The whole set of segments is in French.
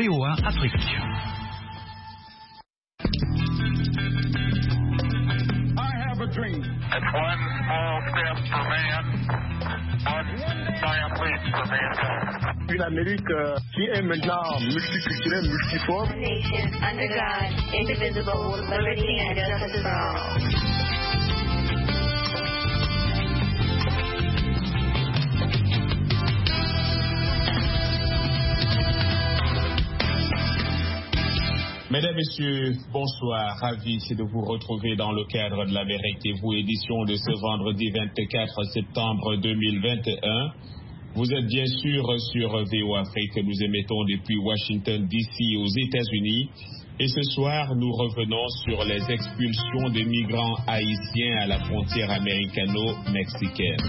VOA Afrique. Dream. It's one small step for man, one giant leap for mankind. Une Amérique qui est maintenant multiculturelle, multiforme. Nation under God, indivisible, with liberty and justice for all. Mesdames, Messieurs, bonsoir. Ravi de vous retrouver dans le cadre de La Vérité, vous, édition de ce vendredi 24 septembre 2021. Vous êtes bien sûr sur VOA Afrique que nous émettons depuis Washington DC aux États-Unis. Et ce soir, nous revenons sur les expulsions de migrants haïtiens à la frontière américano-mexicaine.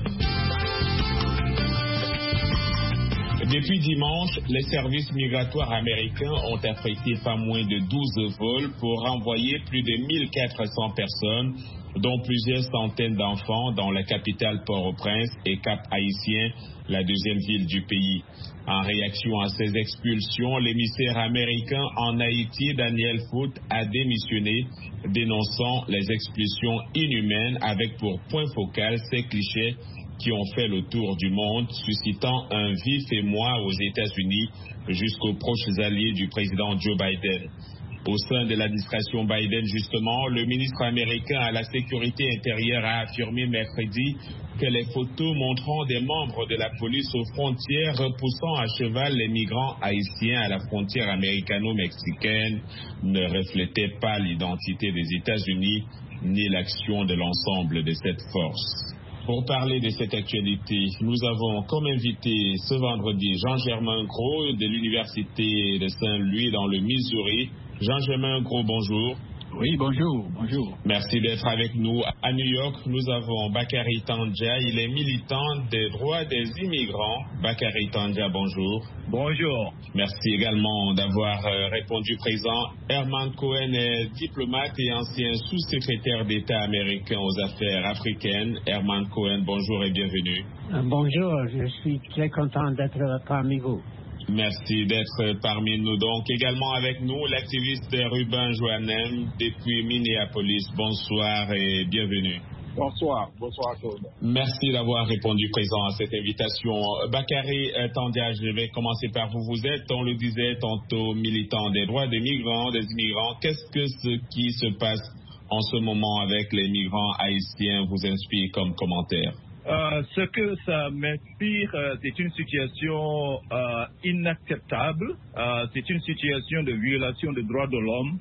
Depuis dimanche, les services migratoires américains ont affrété pas moins de 12 vols pour renvoyer plus de 1400 personnes, dont plusieurs centaines d'enfants, dans la capitale Port-au-Prince et Cap-Haïtien, la deuxième ville du pays. En réaction à ces expulsions, l'émissaire américain en Haïti, Daniel Foote, a démissionné, dénonçant les expulsions inhumaines avec pour point focal ces clichés qui ont fait le tour du monde, suscitant un vif émoi aux États-Unis jusqu'aux proches alliés du président Joe Biden. Au sein de l'administration Biden, justement, le ministre américain à la sécurité intérieure a affirmé mercredi que les photos montrant des membres de la police aux frontières repoussant à cheval les migrants haïtiens à la frontière américano-mexicaine ne reflétaient pas l'identité des États-Unis ni l'action de l'ensemble de cette force. Pour parler de cette actualité, nous avons comme invité ce vendredi Jean-Germain Gros de l'Université de Saint-Louis dans le Missouri. Jean-Germain Gros, bonjour. Oui, bonjour. Merci d'être avec nous. À New York, nous avons Bakary Tandja. Il est militant des droits des immigrants. Bakary Tandja, bonjour. Bonjour. Merci également d'avoir répondu présent. Herman Cohen est diplomate et ancien sous-secrétaire d'État américain aux affaires africaines. Herman Cohen, bonjour et bienvenue. Bonjour, je suis très content d'être parmi vous. Merci d'être parmi nous. Donc, également avec nous, l'activiste Ruben Joannem depuis Minneapolis. Bonsoir et bienvenue. Bonsoir Claude. Merci d'avoir répondu présent à cette invitation. Bakary Tandja, je vais commencer par vous. Vous êtes, on le disait tantôt, militant des droits des migrants, des immigrants. Ce qui se passe en ce moment avec les migrants haïtiens vous inspire comme commentaire? Ce que ça m'inspire, c'est une situation inacceptable. C'est une situation de violation des droits de l'homme.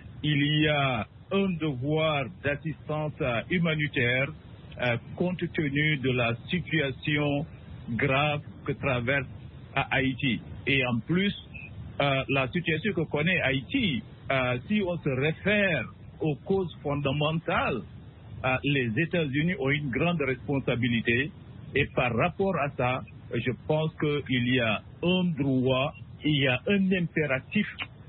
Il y a un devoir d'assistance humanitaire compte tenu de la situation grave que traverse Haïti. Et en plus, la situation que connaît Haïti, si on se réfère aux causes fondamentales, les États-Unis ont une grande responsabilité et par rapport à ça, je pense qu'il y a un droit, il y a un impératif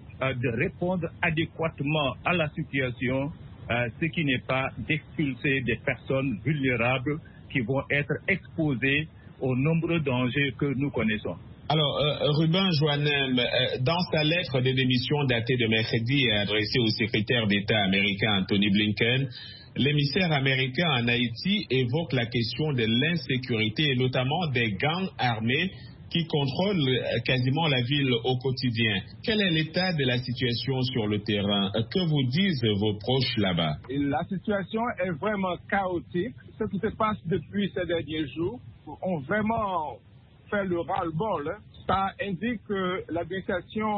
de répondre adéquatement à la situation, ce qui n'est pas d'expulser des personnes vulnérables qui vont être exposées aux nombreux dangers que nous connaissons. Alors, Ruben Joannem, dans sa lettre de démission datée de mercredi et adressée au secrétaire d'État américain Anthony Blinken, l'émissaire américain en Haïti évoque la question de l'insécurité et notamment des gangs armés qui contrôlent quasiment la ville au quotidien. Quel est l'état de la situation sur le terrain? Que vous disent vos proches là-bas? La situation est vraiment chaotique. Ce qui se passe depuis ces derniers jours ont vraiment fait le ras-le-bol. Ça indique que l'administration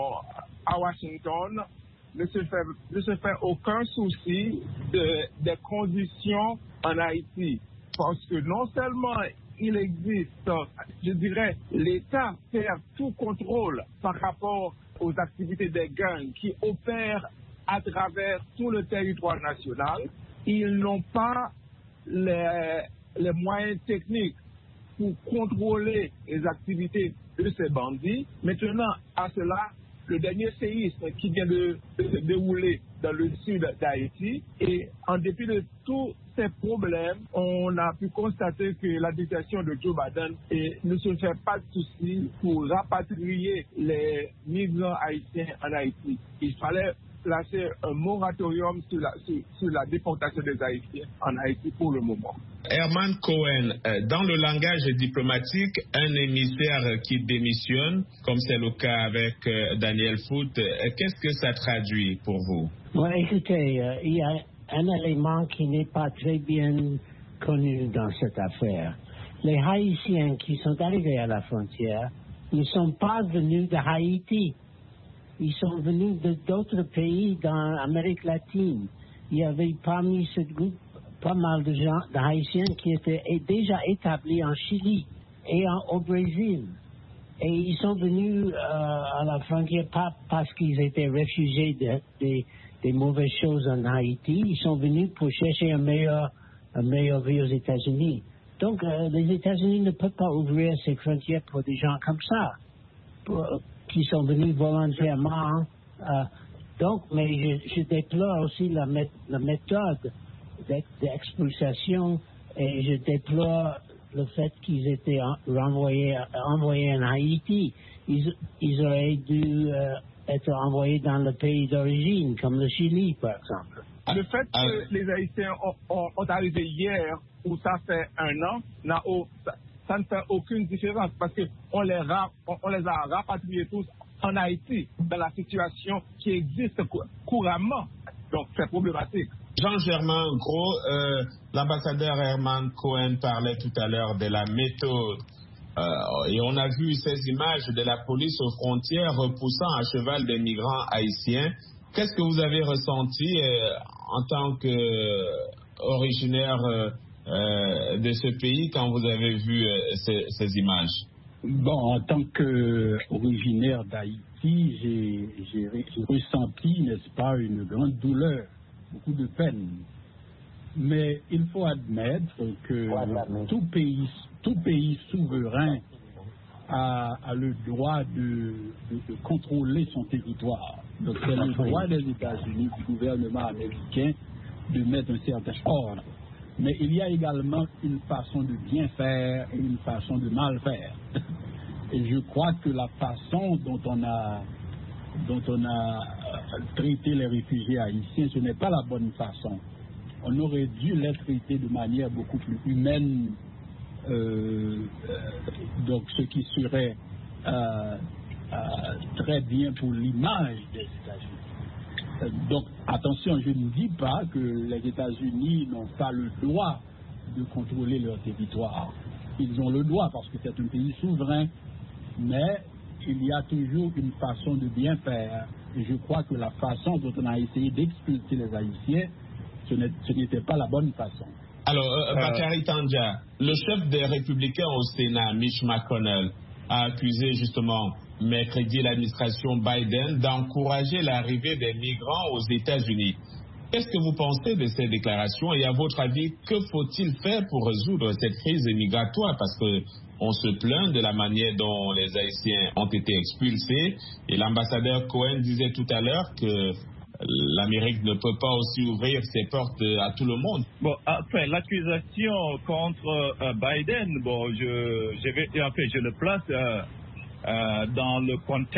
à Washington ne se fait aucun souci des conditions en Haïti. Parce que non seulement il existe, je dirais, l'État perd tout contrôle par rapport aux activités des gangs qui opèrent à travers tout le territoire national. Ils n'ont pas les moyens techniques pour contrôler les activités de ces bandits. Maintenant, à cela, le dernier séisme qui vient de se dérouler dans le sud d'Haïti. Et en dépit de tous ces problèmes, on a pu constater que l'administration de Joe Biden ne se fait pas de soucis pour rapatrier les migrants haïtiens en Haïti. Il fallait placer un moratorium sur la déportation des Haïtiens en Haïti pour le moment. Herman Cohen, dans le langage diplomatique, un émissaire qui démissionne, comme c'est le cas avec Daniel Foote, qu'est-ce que ça traduit pour vous? Bon, écoutez, il y a un élément qui n'est pas très bien connu dans cette affaire. Les Haïtiens qui sont arrivés à la frontière ne sont pas venus de Haïti. Ils sont venus d'autres pays dans l'Amérique latine. Il y avait parmi ce groupe pas mal de gens, de Haïtiens qui étaient déjà établis en Chili et au Brésil. Et ils sont venus à la frontière pas parce qu'ils étaient réfugiés des mauvaises choses en Haïti. Ils sont venus pour chercher un meilleur vie aux États-Unis. Donc, les États-Unis ne peuvent pas ouvrir ses frontières pour des gens comme ça, qui sont venus volontairement. Donc, mais je déplore aussi la méthode d'expulsation et je déplore le fait qu'ils étaient envoyés en Haïti. Ils auraient dû être envoyés dans le pays d'origine, comme le Chili, par exemple. Le fait que les Haïtiens ont arrivé hier, ou ça fait un an, ça ne fait aucune différence parce qu'on les a rapatriés tous en Haïti, dans la situation qui existe couramment. Donc, c'est problématique. Jean-Germain Gros, l'ambassadeur Herman Cohen parlait tout à l'heure de la méthode. Et on a vu ces images de la police aux frontières repoussant à cheval des migrants haïtiens. Qu'est-ce que vous avez ressenti en tant qu'originaire de ce pays quand vous avez vu ces images? Bon, en tant qu'originaire d'Haïti, j'ai ressenti, n'est-ce pas, une grande douleur, beaucoup de peine. Mais il faut admettre que tout pays souverain a le droit de contrôler son territoire. Donc c'est le droit des États-Unis, du gouvernement américain, de mettre un certain ordre. Mais il y a également une façon de bien faire et une façon de mal faire. Et je crois que la façon dont on a traité les réfugiés haïtiens, ce n'est pas la bonne façon. On aurait dû les traiter de manière beaucoup plus humaine, donc ce qui serait très bien pour l'image des États-Unis. Donc, attention, je ne dis pas que les États-Unis n'ont pas le droit de contrôler leur territoire. Ils ont le droit parce que c'est un pays souverain, mais il y a toujours une façon de bien faire. Et je crois que la façon dont on a essayé d'expulser les Haïtiens, ce n'était pas la bonne façon. Alors, Bakary Tandja, le chef des Républicains au Sénat, Mitch McConnell, a accusé justement mercredi l'administration Biden d'encourager l'arrivée des migrants aux États-Unis. Qu'est-ce que vous pensez de ces déclarations et à votre avis, que faut-il faire pour résoudre cette crise migratoire? Parce qu'on se plaint de la manière dont les Haïtiens ont été expulsés et l'ambassadeur Cohen disait tout à l'heure que l'Amérique ne peut pas aussi ouvrir ses portes à tout le monde. Bon, après, l'accusation contre Biden, bon, je le place dans le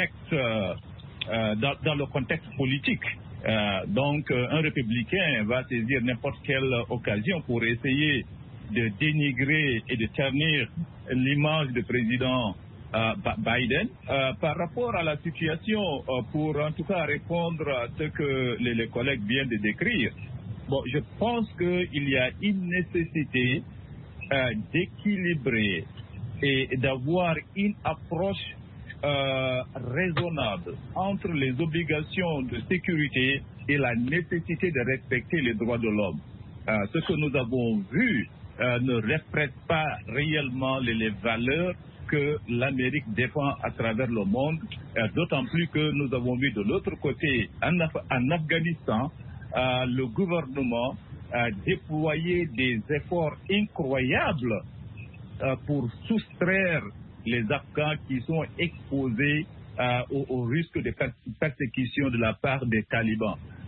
contexte politique. Donc, un républicain va saisir n'importe quelle occasion pour essayer de dénigrer et de ternir l'image du président Biden. Par rapport à la situation, pour en tout cas répondre à ce que les collègues viennent de décrire, bon, je pense qu'il y a une nécessité d'équilibrer et d'avoir une approche raisonnable entre les obligations de sécurité et la nécessité de respecter les droits de l'homme. Ce que nous avons vu ne reflète pas réellement les valeurs que l'Amérique défend à travers le monde, d'autant plus que nous avons vu de l'autre côté, en Afghanistan, le gouvernement déployer des efforts incroyables pour soustraire les Afghans qui sont exposés au risque de persécution de la part des talibans.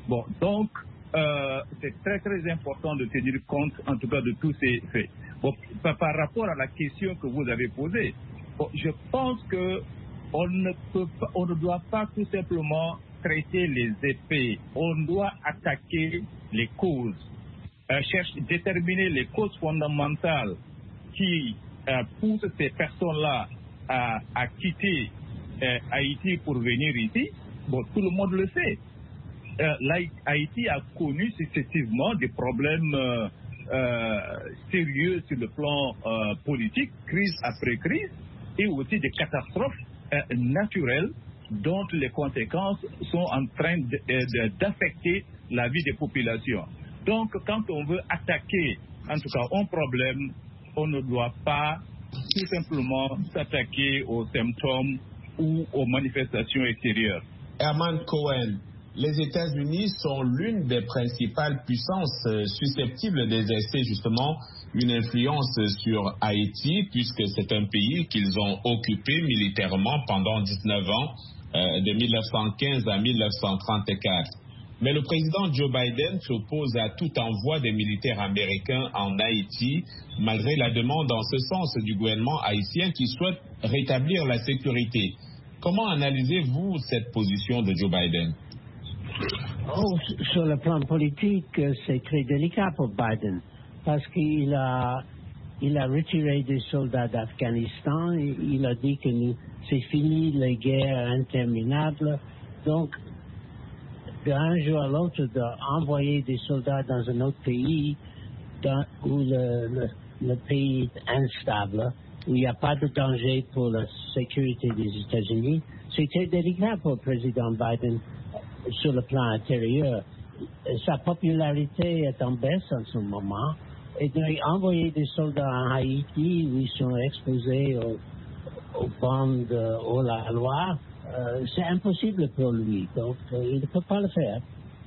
Bon, donc, c'est très très important de tenir compte, en tout cas, de tous ces faits. Bon, par rapport à la question que vous avez posée, bon, je pense que on ne doit pas tout simplement traiter les effets. On doit attaquer les causes, déterminer les causes fondamentales qui poussent ces personnes-là à quitter Haïti pour venir ici. Bon, tout le monde le sait. Haïti a connu successivement des problèmes sérieux sur le plan politique, crise après crise, et aussi des catastrophes naturelles dont les conséquences sont en train d'affecter la vie des populations. Donc, quand on veut attaquer, en tout cas, un problème, on ne doit pas tout simplement s'attaquer aux symptômes ou aux manifestations extérieures. Herman Cohen, les États-Unis sont l'une des principales puissances susceptibles d'exercer justement une influence sur Haïti, puisque c'est un pays qu'ils ont occupé militairement pendant 19 ans, de 1915 à 1934. Mais le président Joe Biden s'oppose à tout envoi des militaires américains en Haïti, malgré la demande en ce sens du gouvernement haïtien qui souhaite rétablir la sécurité. Comment analysez-vous cette position de Joe Biden? Sur le plan politique, c'est très délicat pour Biden, parce qu'il a retiré des soldats d'Afghanistan, il a dit que c'est fini les guerres interminables. Donc, d'un jour à l'autre, d'envoyer des soldats dans un autre pays où le pays est instable, où il n'y a pas de danger pour la sécurité des États-Unis, c'est très délicat pour le président Biden sur le plan intérieur. Sa popularité est en baisse en ce moment. Et d'envoyer des soldats en Haïti où ils sont exposés aux bandes hors la loi, c'est impossible pour lui. Donc, il ne peut pas le faire.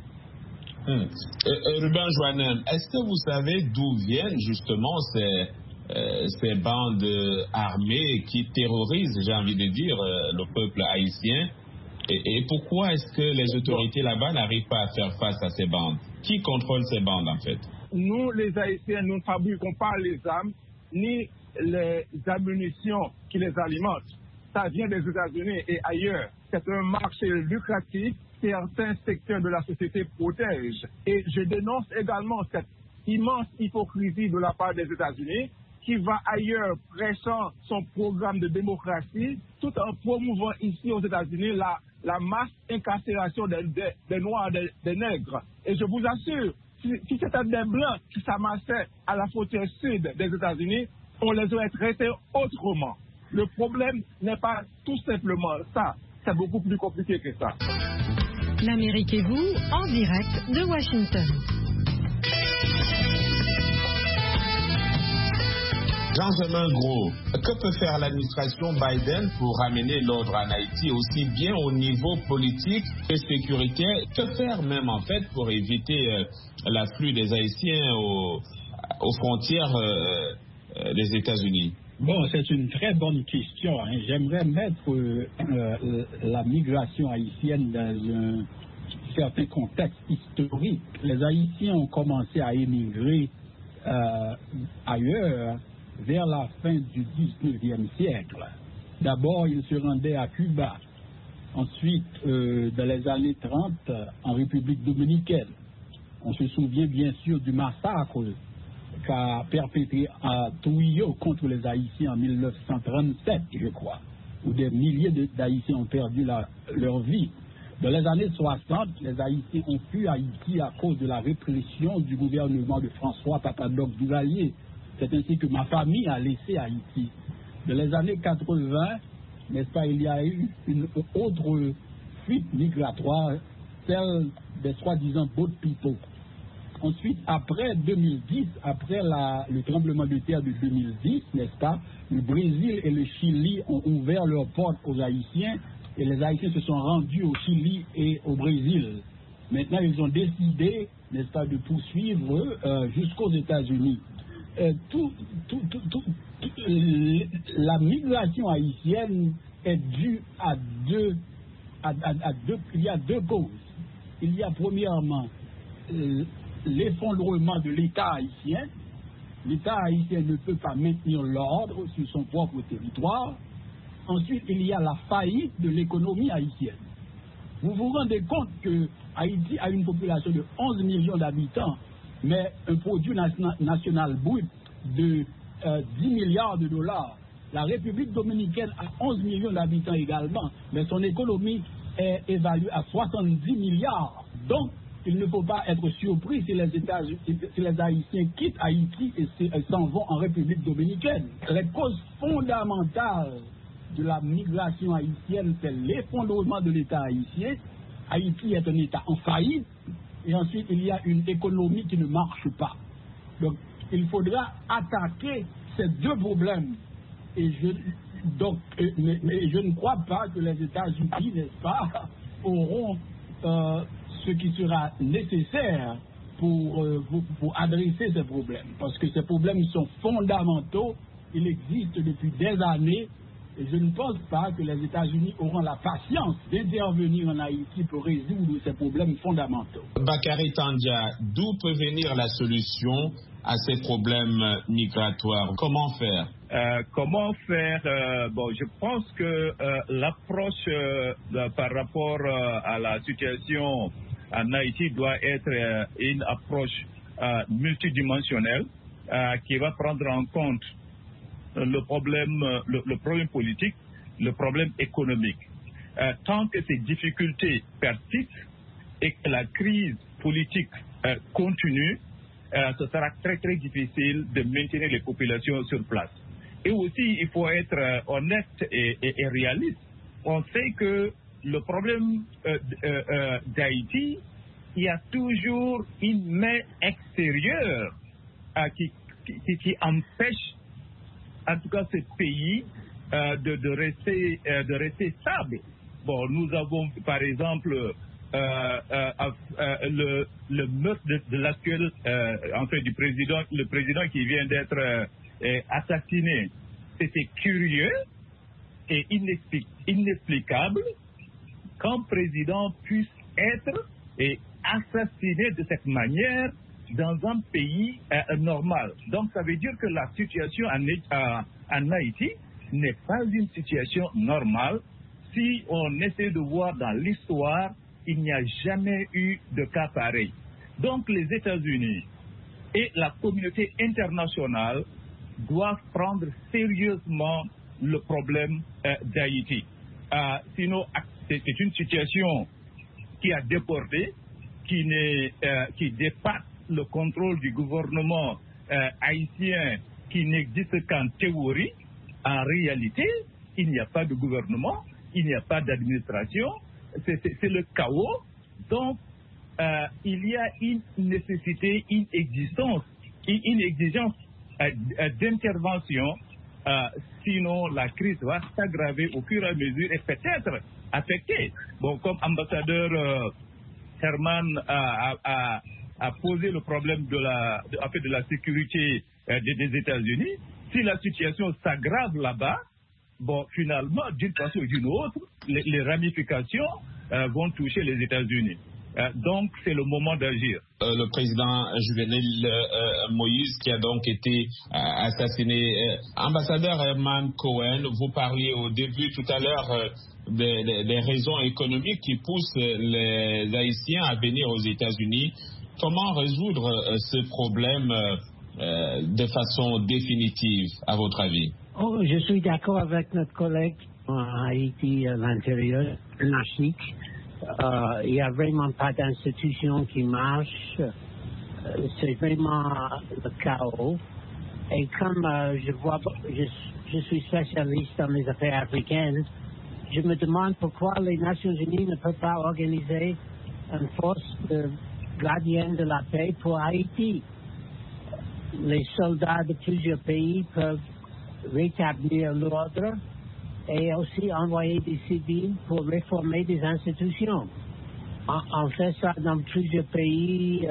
Ruben Joannem, est-ce que vous savez d'où viennent justement ces bandes armées qui terrorisent, j'ai envie de dire, le peuple haïtien? Et pourquoi est-ce que les autorités là-bas n'arrivent pas à faire face à ces bandes? Qui contrôle ces bandes, en fait? Nous, les Haïtiens, nous ne fabriquons pas les armes, ni les ammunitions qui les alimentent. Ça vient des États-Unis et ailleurs. C'est un marché lucratif. Certains secteurs de la société protègent. Et je dénonce également cette immense hypocrisie de la part des États-Unis qui va ailleurs prêchant son programme de démocratie tout en promouvant ici aux États-Unis la masse incarcération des Noirs, des Nègres. Et je vous assure, si c'était des Blancs qui s'amassaient à la frontière sud des États-Unis, on les aurait traités autrement. Le problème n'est pas tout simplement ça. C'est beaucoup plus compliqué que ça. L'Amérique et vous, en direct de Washington. Jean-Germain Gros, que peut faire l'administration Biden pour ramener l'ordre en Haïti, aussi bien au niveau politique que sécuritaire? Que faire même en fait pour éviter l'afflux des Haïtiens aux frontières des États-Unis? Bon, c'est une très bonne question. J'aimerais mettre la migration haïtienne dans un certain contexte historique. Les Haïtiens ont commencé à émigrer ailleurs vers la fin du 19e siècle. D'abord, ils se rendaient à Cuba. Ensuite, dans les années 30, en République dominicaine. On se souvient bien sûr du massacre qu'a perpétré à Trujillo contre les Haïtiens en 1937, je crois, où des milliers d'Haïtiens ont perdu leur vie. Dans les années 60, les Haïtiens ont fui Haïti à cause de la répression du gouvernement de François Papadoc-Duvalier. C'est ainsi que ma famille a laissé Haïti. Dans les années 80, n'est-ce pas, il y a eu une autre fuite migratoire, celle des soi-disant boat people. Ensuite, après 2010, après le tremblement de terre de 2010, n'est-ce pas, le Brésil et le Chili ont ouvert leurs portes aux Haïtiens et les Haïtiens se sont rendus au Chili et au Brésil. Maintenant, ils ont décidé, n'est-ce pas, de poursuivre jusqu'aux États-Unis. La migration haïtienne est due il y a deux causes. il y a premièrement l'effondrement de l'État haïtien. L'État haïtien ne peut pas maintenir l'ordre sur son propre territoire. Ensuite, il y a la faillite de l'économie haïtienne. Vous vous rendez compte que Haïti a une population de 11 millions d'habitants, mais un produit national brut de 10 milliards de dollars. La République dominicaine a 11 millions d'habitants également, mais son économie est évaluée à 70 milliards. Donc, il ne faut pas être surpris si les Haïtiens quittent Haïti et s'en vont en République dominicaine. Les causes fondamentales de la migration haïtienne, c'est l'effondrement de l'État haïtien. Haïti est un État en faillite, et ensuite il y a une économie qui ne marche pas. Donc, il faudra attaquer ces deux problèmes. Et je ne crois pas que les États-Unis, n'est-ce pas, auront ce qui sera nécessaire pour adresser ces problèmes. Parce que ces problèmes sont fondamentaux, ils existent depuis des années, et je ne pense pas que les États-Unis auront la patience d'intervenir en Haïti pour résoudre ces problèmes fondamentaux. Bakary Tandia, d'où peut venir la solution à ces problèmes migratoires? Comment faire? Bon, je pense que l'approche par rapport à la situation en Haïti doit être une approche multidimensionnelle qui va prendre en compte le problème politique, le problème économique. Tant que ces difficultés persistent et que la crise politique continue, ce sera très très difficile de maintenir les populations sur place. Et aussi, il faut être honnête et réaliste. On sait que le problème d'Haïti, il y a toujours une main extérieure qui empêche, en tout cas, ce pays de rester stable. Bon, nous avons, par exemple, le meurtre de l'actuel, du président, le président qui vient d'être assassiné. C'était curieux et inexplicable qu'un président puisse être assassiné de cette manière dans un pays normal. Donc ça veut dire que la situation en Haïti n'est pas une situation normale. Si on essaie de voir dans l'histoire, il n'y a jamais eu de cas pareil. Donc les États-Unis et la communauté internationale doivent prendre sérieusement le problème d'Haïti. Sinon, c'est une situation qui a débordé, qui dépasse le contrôle du gouvernement haïtien, qui n'existe qu'en théorie. En réalité, il n'y a pas de gouvernement, il n'y a pas d'administration, c'est le chaos. Donc, il y a une nécessité, une exigence d'intervention, sinon la crise va s'aggraver au fur et à mesure et peut-être affecter. Bon, comme ambassadeur Herman a posé le problème de la sécurité des États-Unis, si la situation s'aggrave là-bas, bon, finalement, d'une façon ou d'une autre, les ramifications vont toucher les États-Unis. Donc, c'est le moment d'agir. Le président Jovenel Moïse qui a donc été assassiné. Ambassadeur Herman Cohen, vous parliez au début tout à l'heure des raisons économiques qui poussent les Haïtiens à venir aux États-Unis. Comment résoudre ce problème de façon définitive, à votre avis? Je suis d'accord avec notre collègue en Haïti, à l'intérieur, l'Afrique. Il n'y a vraiment pas d'institution qui marche. C'est vraiment le chaos. Et comme je suis spécialiste dans les affaires africaines, je me demande pourquoi les Nations Unies ne peuvent pas organiser une force de gardienne de la paix pour Haïti. Les soldats de plusieurs pays peuvent rétablir l'ordre et aussi envoyer des civils pour réformer des institutions. On fait ça dans plusieurs pays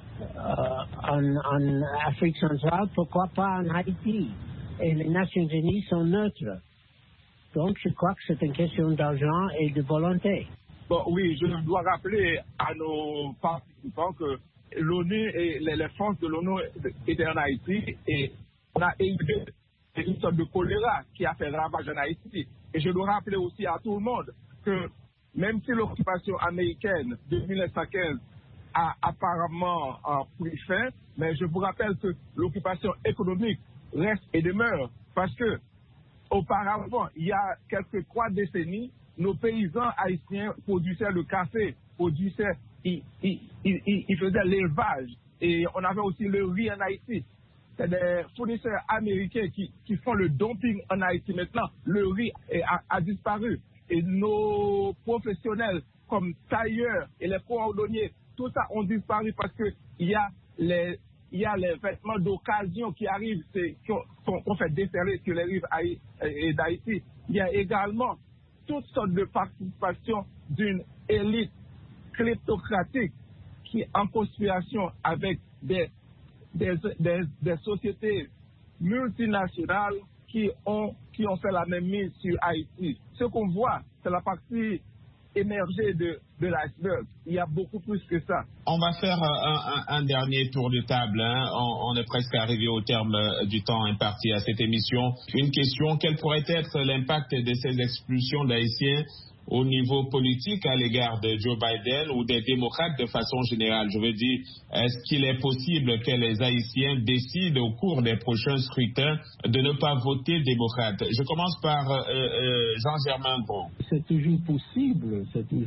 en Afrique centrale, pourquoi pas en Haïti? Et les Nations Unies sont neutres. Donc je crois que c'est une question d'argent et de volonté. Bon, oui, je dois rappeler à nos participants que l'ONU et les forces de l'ONU étaient en Haïti et on a élevé une sorte de choléra qui a fait ravage en Haïti. Et je dois rappeler aussi à tout le monde que même si l'occupation américaine de 1915 a apparemment pris fin, mais je vous rappelle que l'occupation économique reste et demeure parce que auparavant, il y a quelques 3 décennies, nos paysans haïtiens produisaient le café, ils faisaient l'élevage et on avait aussi le riz en Haïti. C'est des fournisseurs américains qui font le dumping en Haïti maintenant. Le riz a disparu et nos professionnels comme tailleurs et les cordonniers, tout ça ont disparu parce que il y a les vêtements d'occasion qui arrivent, qu'on fait déferler sur les rives d'Haïti. Il y a également toutes sortes de participations d'une élite kleptocratique qui est en conspiration avec des sociétés multinationales qui ont fait la même mise sur Haïti. Ce qu'on voit, c'est la partie émergée de l'iceberg. Il y a beaucoup plus que ça. On va faire un dernier tour de table. On est presque arrivé au terme du temps imparti à cette émission. Une question, quel pourrait être l'impact de ces expulsions d'Haïtiens au niveau politique à l'égard de Joe Biden ou des démocrates de façon générale? Je veux dire, est-ce qu'il est possible que les Haïtiens décident au cours des prochains scrutins de ne pas voter démocrate? Je commence par Jean-Germain Bon. C'est toujours possible,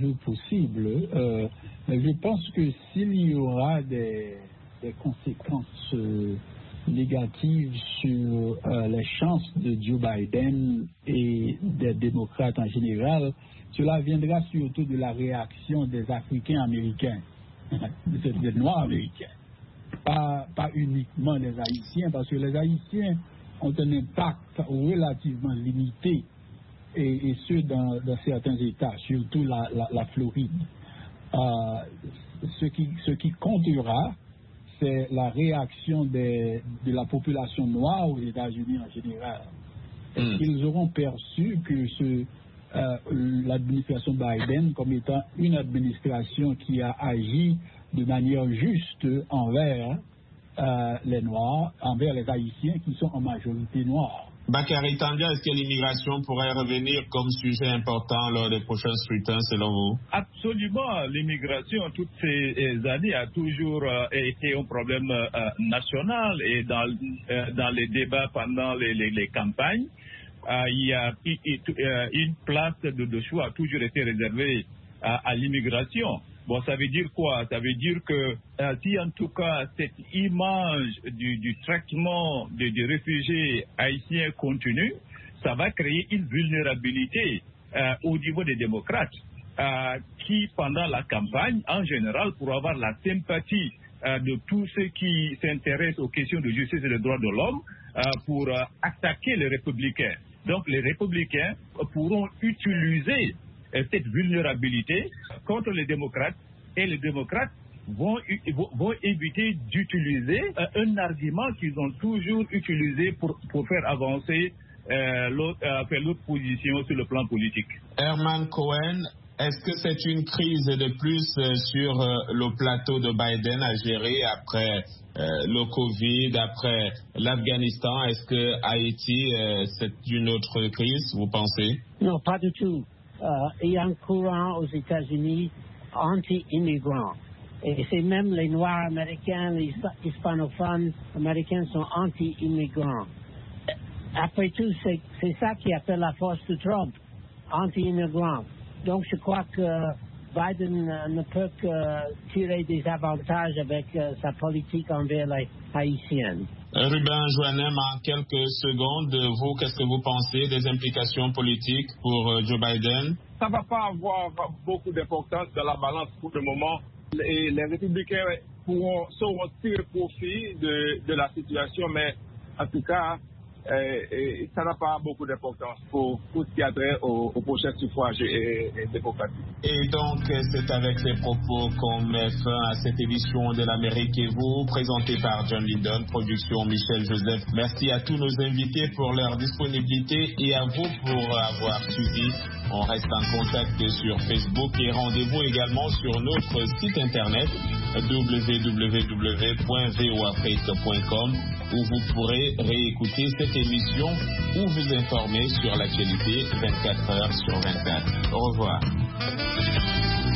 mais je pense que s'il y aura des conséquences négatives sur les chances de Joe Biden et des démocrates en général, cela viendra surtout de la réaction des Africains américains, des Noirs américains, pas uniquement les Haïtiens, parce que les Haïtiens ont un impact relativement limité, et ce dans certains États, surtout la Floride. Ce qui comptera, c'est la réaction de la population noire aux États-Unis en général. Est-ce qu'ils auront perçu que l'administration Biden comme étant une administration qui a agi de manière juste envers les Noirs, envers les Haïtiens qui sont en majorité noirs? Bakary Tandia, est-ce que l'immigration pourrait revenir comme sujet important lors des prochains scrutins selon vous? Absolument. L'immigration, toutes ces années, a toujours été un problème national et dans les débats pendant les campagnes, il y a une place de choix a toujours été réservée à l'immigration. Bon, ça veut dire quoi? Ça veut dire que si en tout cas cette image du traitement des réfugiés haïtiens continue, ça va créer une vulnérabilité au niveau des démocrates qui, pendant la campagne, en général, pour avoir la sympathie de tous ceux qui s'intéressent aux questions de justice et des droits de l'homme, pour attaquer les républicains. Donc les républicains pourront utiliser cette vulnérabilité contre les démocrates, et les démocrates vont éviter d'utiliser un argument qu'ils ont toujours utilisé pour faire avancer l'autre position sur le plan politique. Herman Cohen, est-ce que c'est une crise de plus sur le plateau de Biden à gérer après le Covid, après l'Afghanistan? Est-ce que Haïti, c'est une autre crise, vous pensez? Non, pas du tout. Il y a un courant aux États-Unis anti-immigrants. Et c'est même les Noirs américains, les hispanophones américains sont anti-immigrants. Après tout, c'est ça qui a fait la force de Trump, anti-immigrants. Donc je crois que Biden ne peut que tirer des avantages avec sa politique envers les Haïtiens. Ruben Joannem, en quelques secondes, vous, qu'est-ce que vous pensez des implications politiques pour Joe Biden? Ça ne va pas avoir beaucoup d'importance dans la balance pour le moment. Les républicains sauront tirer profit de la situation, mais en tout cas, et ça n'a pas beaucoup d'importance pour tout ce qui a trait au prochain suffrage et démocratique. Et donc, c'est avec ces propos qu'on met fin à cette édition de l'Amérique et vous, présentée par John Lydon, production Michel Joseph. Merci à tous nos invités pour leur disponibilité et à vous pour avoir suivi. On reste en contact sur Facebook et rendez-vous également sur notre site internet www.voafrique.com où vous pourrez réécouter cette émission ou vous informer sur l'actualité 24 heures sur 24. Au revoir.